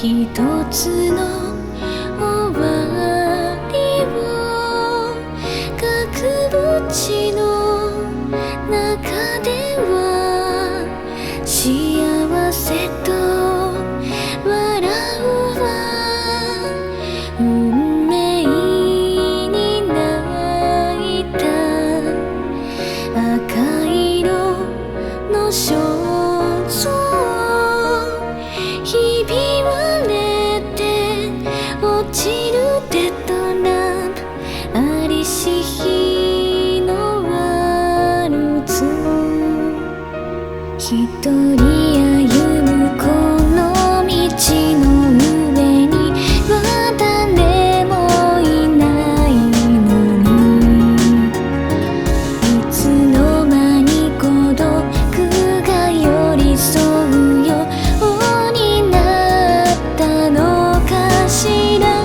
一つの終わりを額縁の中では幸せと笑うは運命に泣いた赤色の肖像ひび割れて落ちるデッドランプありし日のワルツ一人歩むこの道の上には誰もいないのにいつの間に孤独が寄り添うようになったのかしら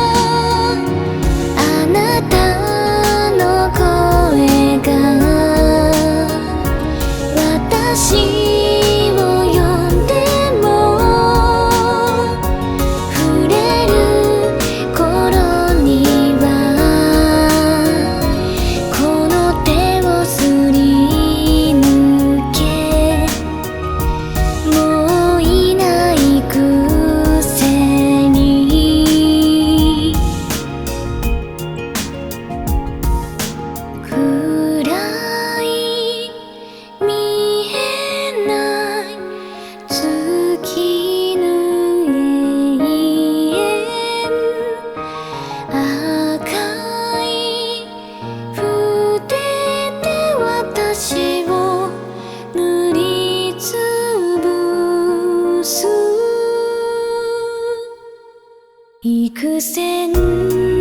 あなたの声が私幾千